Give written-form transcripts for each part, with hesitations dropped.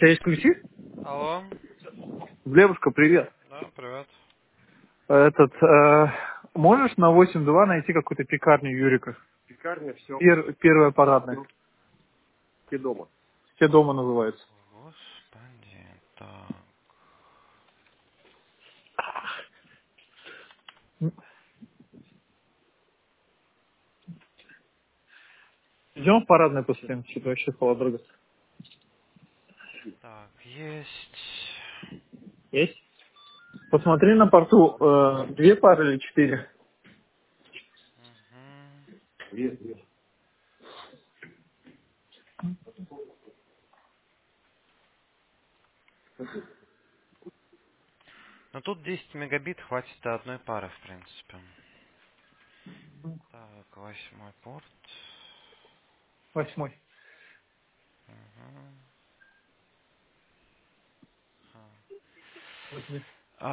тебя есть ключи? Алло. Глебушка, привет. Да, привет. Можешь на 8.2 найти какую-то пекарню Юрика? Пекарня, все, Первая парадная. все дома. Все дома называется. Господи, так. Идем в парадное посмотрим, что-то вообще холодрога. Так, есть. Есть? Посмотри на порту, две пары или четыре? Мгм. Есть, есть. Ну тут 10 мегабит хватит до одной пары, в принципе. Так, 8-й порт. Восьмой. Мгм. Возьми.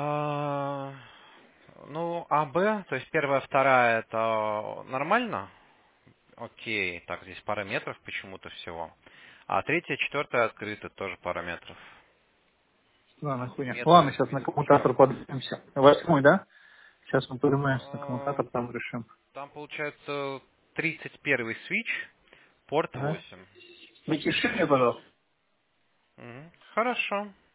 Ну, АБ, то есть первая, вторая, это нормально? Окей, так, здесь пара метров почему-то всего. А третья, четвертая открыта, тоже пара метров. Ладно, хуйня. Нету Ладно, сейчас на инфы. коммутатор поднимемся. Восьмой, да? Сейчас мы поднимаемся на А, коммутатор, там решим. Там получается 31-й свич, порт Ага. 8. Напиши мне, пожалуйста. Мгм. Хорошо.